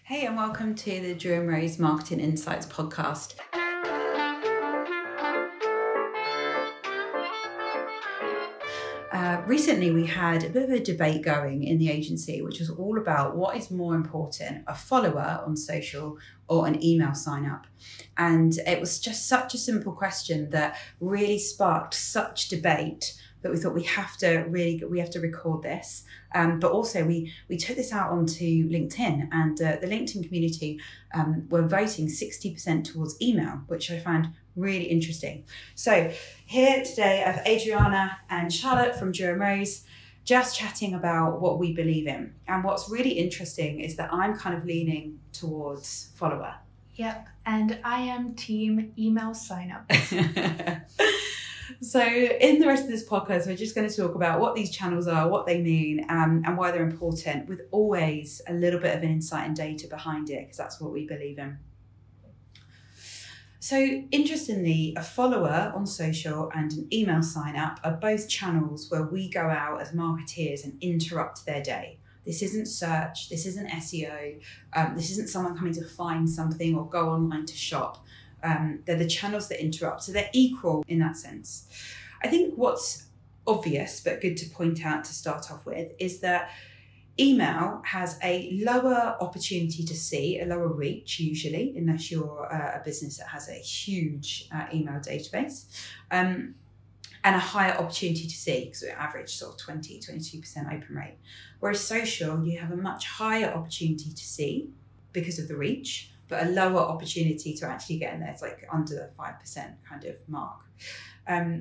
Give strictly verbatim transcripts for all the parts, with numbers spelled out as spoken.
Hey, and welcome to the Drew and Rose Marketing Insights podcast. Uh, recently, we had a bit of a debate going in the agency, which was all about what is more important, a follower on social or an email sign up. And it was just such a simple question that really sparked such debate that we thought we have to really, we have to record this. Um, but also we we took this out onto LinkedIn, and uh, the LinkedIn community um, were voting sixty percent towards email, which I found really interesting. So here today I have Adriana and Charlotte from Drew and Rose just chatting about what we believe in. And what's really interesting is that I'm kind of leaning towards follower. Yep, and I am team email sign up. So in the rest of this podcast, we're just going to talk about what these channels are, what they mean, um, and why they're important, with always a little bit of an insight and data behind it, because that's what we believe in. So interestingly, a follower on social and an email sign up are both channels where we go out as marketeers and interrupt their day. This isn't search, this isn't S E O, um, this isn't someone coming to find something or go online to shop. Um, they're the channels that interrupt, so they're equal in that sense. I think what's obvious but good to point out to start off with is that email has a lower opportunity to see, a lower reach usually, unless you're uh, a business that has a huge uh, email database, um, and a higher opportunity to see, because we average sort of twenty, twenty-two percent open rate. Whereas social, you have a much higher opportunity to see because of the reach, but a lower opportunity to actually get in there. It's like under the five percent kind of mark. Um,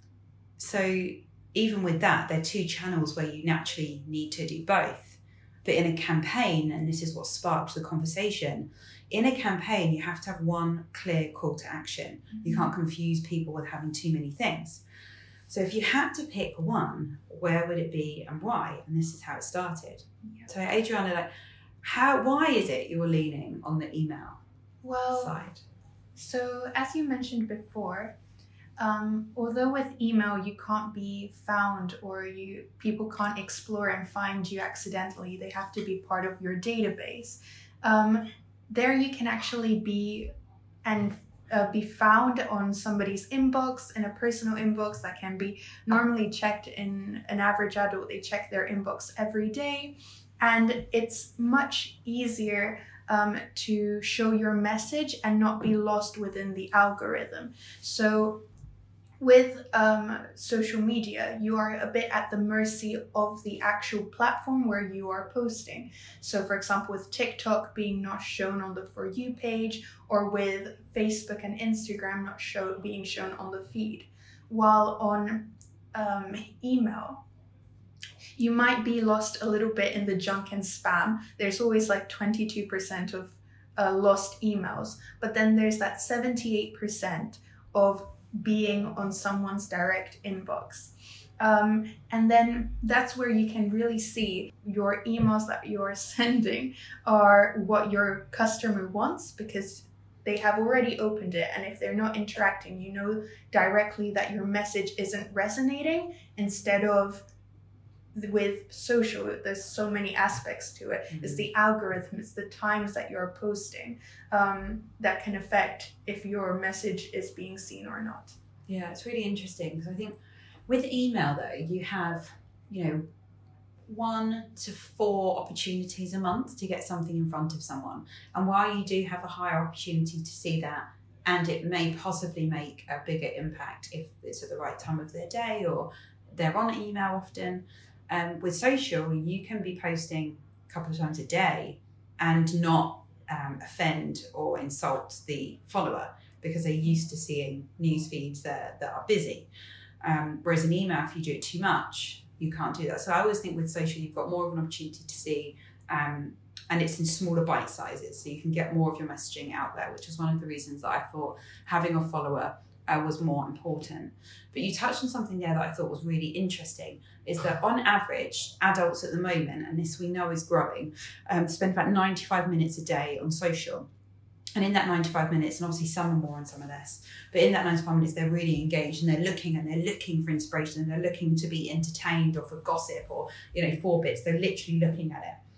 so even with that, they're two channels where you naturally need to do both. But in a campaign, and this is what sparked the conversation, in a campaign, you have to have one clear call to action. Mm-hmm. You can't confuse people with having too many things. So if you had to pick one, where would it be and why? And this is how it started. Yeah. So Adriana, like, How, why is it you're leaning on the email well, side? So as you mentioned before, um, although with email you can't be found or you people can't explore and find you accidentally, they have to be part of your database. Um, there you can actually be and uh, be found on somebody's inbox, in a personal inbox that can be normally checked. In an average adult, they check their inbox every day. And it's much easier um, to show your message and not be lost within the algorithm. So with um, social media, you are a bit at the mercy of the actual platform where you are posting. So for example, with TikTok being not shown on the For You page, or with Facebook and Instagram not show, being shown on the feed. While on um, email, you might be lost a little bit in the junk and spam. There's always like twenty-two percent of uh, lost emails, but then there's that seventy-eight percent of being on someone's direct inbox. Um, and then that's where you can really see your emails that you're sending are what your customer wants, because they have already opened it. And if they're not interacting, you know directly that your message isn't resonating. Instead of with social, there's so many aspects to it. Mm-hmm. It's the algorithm, it's the times that you're posting um, that can affect if your message is being seen or not. Yeah, it's really interesting, because I think with email though, you have, you know, one to four opportunities a month to get something in front of someone. And while you do have a higher opportunity to see that, and it may possibly make a bigger impact if it's at the right time of their day or they're on email often, Um, with social, you can be posting a couple of times a day and not um, offend or insult the follower, because they're used to seeing news feeds that, that are busy. Um, whereas an email, if you do it too much, you can't do that. So I always think with social, you've got more of an opportunity to see, um, and it's in smaller bite sizes, so you can get more of your messaging out there, which is one of the reasons that I thought having a follower Uh, was more important. But you touched on something there that I thought was really interesting, is that on average, adults at the moment, and this we know is growing, um, spend about ninety-five minutes a day on social. And in that ninety-five minutes, and obviously some are more and some are less, but in that ninety-five minutes, they're really engaged and they're looking and they're looking for inspiration and they're looking to be entertained or for gossip or, you know, for bits. They're literally looking at it.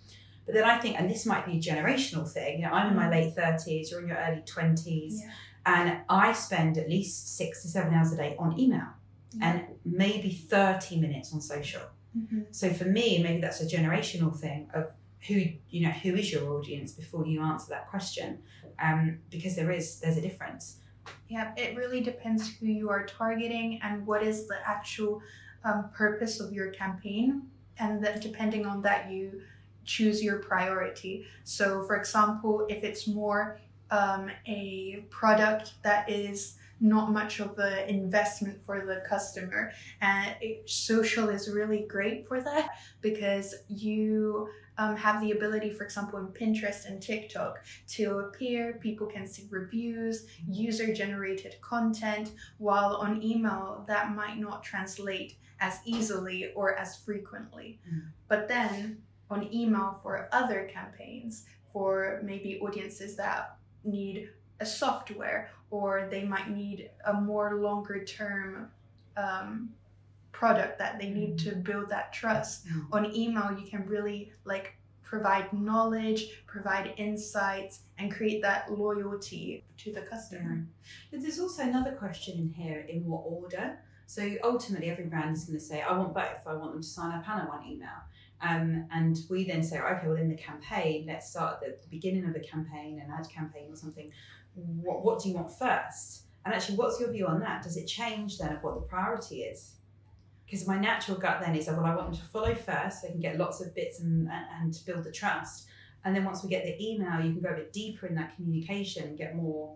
But then I think, and this might be a generational thing, you know, I'm in my Mm. late thirties, you're in your early twenties, Yeah. and I spend at least six to seven hours a day on email Yeah. and maybe thirty minutes on social. Mm-hmm. So for me, maybe that's a generational thing of who, you know, who is your audience before you answer that question, um, because there is, there's a difference. Yeah, it really depends who you are targeting and what is the actual um, purpose of your campaign. And that depending on that, you choose your priority. So for example, if it's more um, a product that is not much of an investment for the customer, and it, social is really great for that, because you um, have the ability, for example, in Pinterest and TikTok, to appear, people can see reviews, user generated content, while on email that might not translate as easily or as frequently. Mm. But then on email for other campaigns, for maybe audiences that need a software, or they might need a more longer term um, product that they need to build that trust. Mm. On email, you can really like provide knowledge, provide insights, and create that loyalty to the customer. But there's also another question in here, in what order? So ultimately every brand is going to say, I want both. I want them to sign up and I want email. Um, and we then say, okay, well in the campaign, let's start at the beginning of the campaign, an ad campaign or something. What, what do you want first? And actually, what's your view on that? Does it change then of what the priority is? Because my natural gut then is, well, I want them to follow first so they can get lots of bits and, and, and to build the trust. And then once we get the email, you can go a bit deeper in that communication and get more,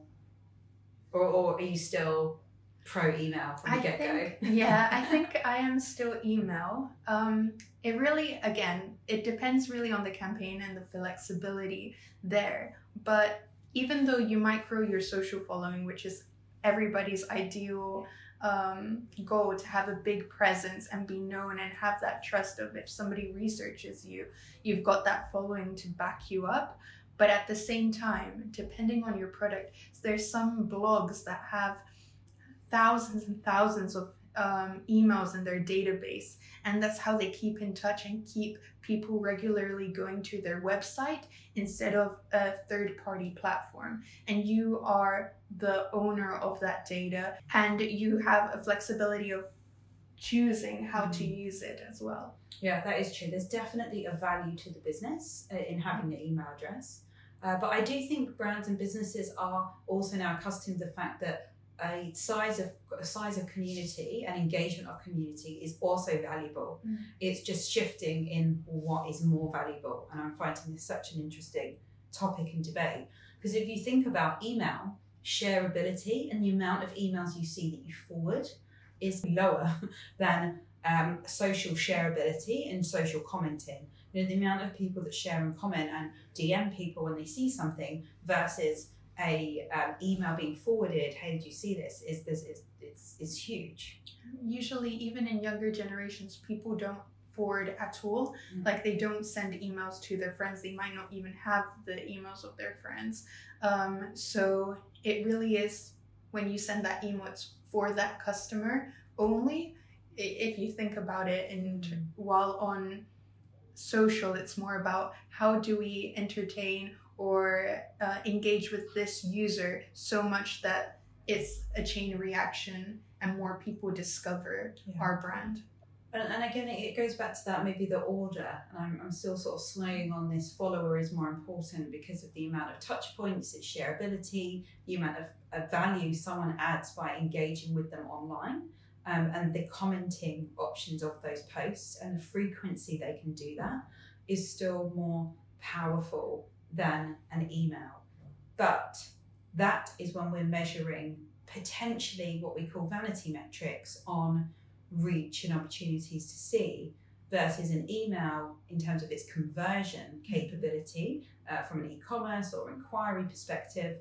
or, or are you still pro email from the I get-go? think, yeah, I think I am still email. Um, it really, again, it depends really on the campaign and the flexibility there. But even though you might grow your social following, which is everybody's ideal um, goal, to have a big presence and be known and have that trust of, if somebody researches you, you've got that following to back you up. But at the same time, depending on your product, there's some blogs that have thousands and thousands of um, emails in their database, and that's how they keep in touch and keep people regularly going to their website instead of a third-party platform. And you are the owner of that data, and you have a flexibility of choosing how to use it as well. Yeah, that is true. There's definitely a value to the business uh, in having the email address. Uh, but I do think brands and businesses are also now accustomed to the fact that a size of a size of community and engagement of community is also valuable. Mm. It's just shifting in what is more valuable. And I'm finding this such an interesting topic and debate. Because if you think about email, shareability and the amount of emails you see that you forward is lower than um, social shareability and social commenting. You know, the amount of people that share and comment and D M people when they see something versus a um, email being forwarded, hey, did you see this, is this is it's, it's huge. Usually, even in younger generations, people don't forward at all. Mm. Like, they don't send emails to their friends. They might not even have the emails of their friends. Um, so it really is, when you send that email, it's for that customer only. If you think about it, and mm. while on social, it's more about how do we entertain or uh, engage with this user so much that it's a chain reaction and more people discover yeah. our brand. And, and again, it goes back to that, maybe the order. And I'm, I'm still sort of slowing on this. Follower is more important because of the amount of touch points, its shareability, the amount of, of value someone adds by engaging with them online, um, and the commenting options of those posts and the frequency they can do that is still more powerful than an email. But that is when we're measuring potentially what we call vanity metrics on reach and opportunities to see, versus an email in terms of its conversion capability uh, from an e-commerce or inquiry perspective.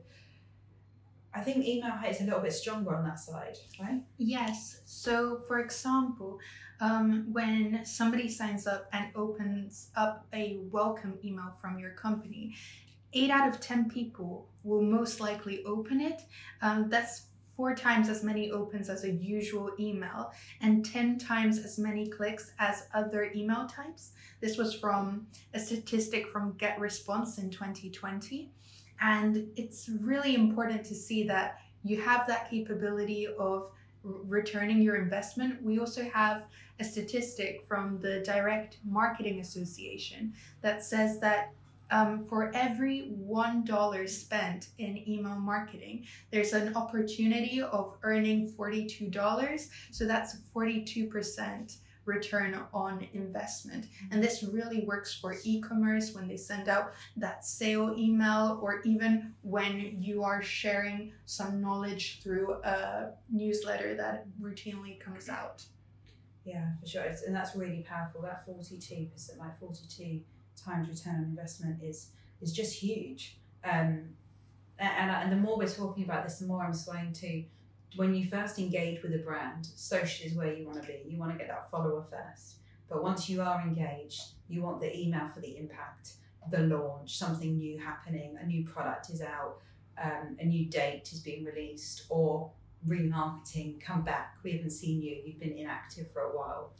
I think email is a little bit stronger on that side, right? Yes. So for example, um, when somebody signs up and opens up a welcome email from your company, eight out of ten people will most likely open it. Um, that's four times as many opens as a usual email and ten times as many clicks as other email types. This was from a statistic from GetResponse in twenty twenty. And it's really important to see that you have that capability of returning your investment. We also have a statistic from the Direct Marketing Association that says that um, for every one dollar spent in email marketing, there's an opportunity of earning forty-two dollars. So that's forty-two percent return on investment. And this really works for e-commerce when they send out that sale email, or even when you are sharing some knowledge through a newsletter that routinely comes out. Yeah, for sure. It's, and that's really powerful. That forty-two percent, like forty-two times return on investment is is just huge. Um, and, and the more we're talking about this, the more I'm swaying to, when you first engage with a brand, social is where you want to be. You want to get that follower first. But once you are engaged, you want the email for the impact, the launch, something new happening, a new product is out, um, a new date is being released, or remarketing, come back, we haven't seen you, you've been inactive for a while.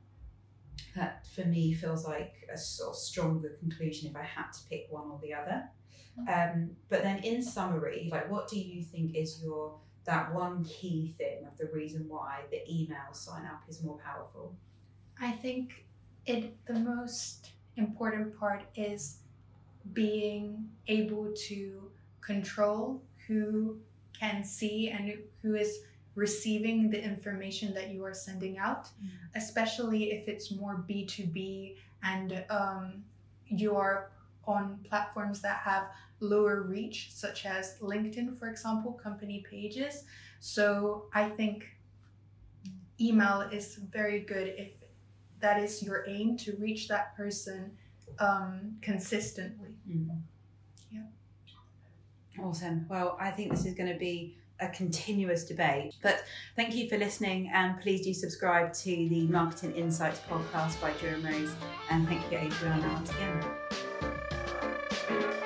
That for me feels like a sort of stronger conclusion if I had to pick one or the other. Um, but then in summary, like, what do you think is your that one key thing of the reason why the email sign up is more powerful? I think it the most important part is being able to control who can see and who is receiving the information that you are sending out, mm. especially if it's more B two B and um, you are on platforms that have lower reach, such as LinkedIn, for example, company pages. So I think email is very good if that is your aim, to reach that person um, consistently. Mm-hmm. Yeah. Awesome. Well, I think this is going to be a continuous debate, but thank you for listening, and please do subscribe to the Marketing Insights podcast by Drew and Rose, and thank you, Adriana, once again.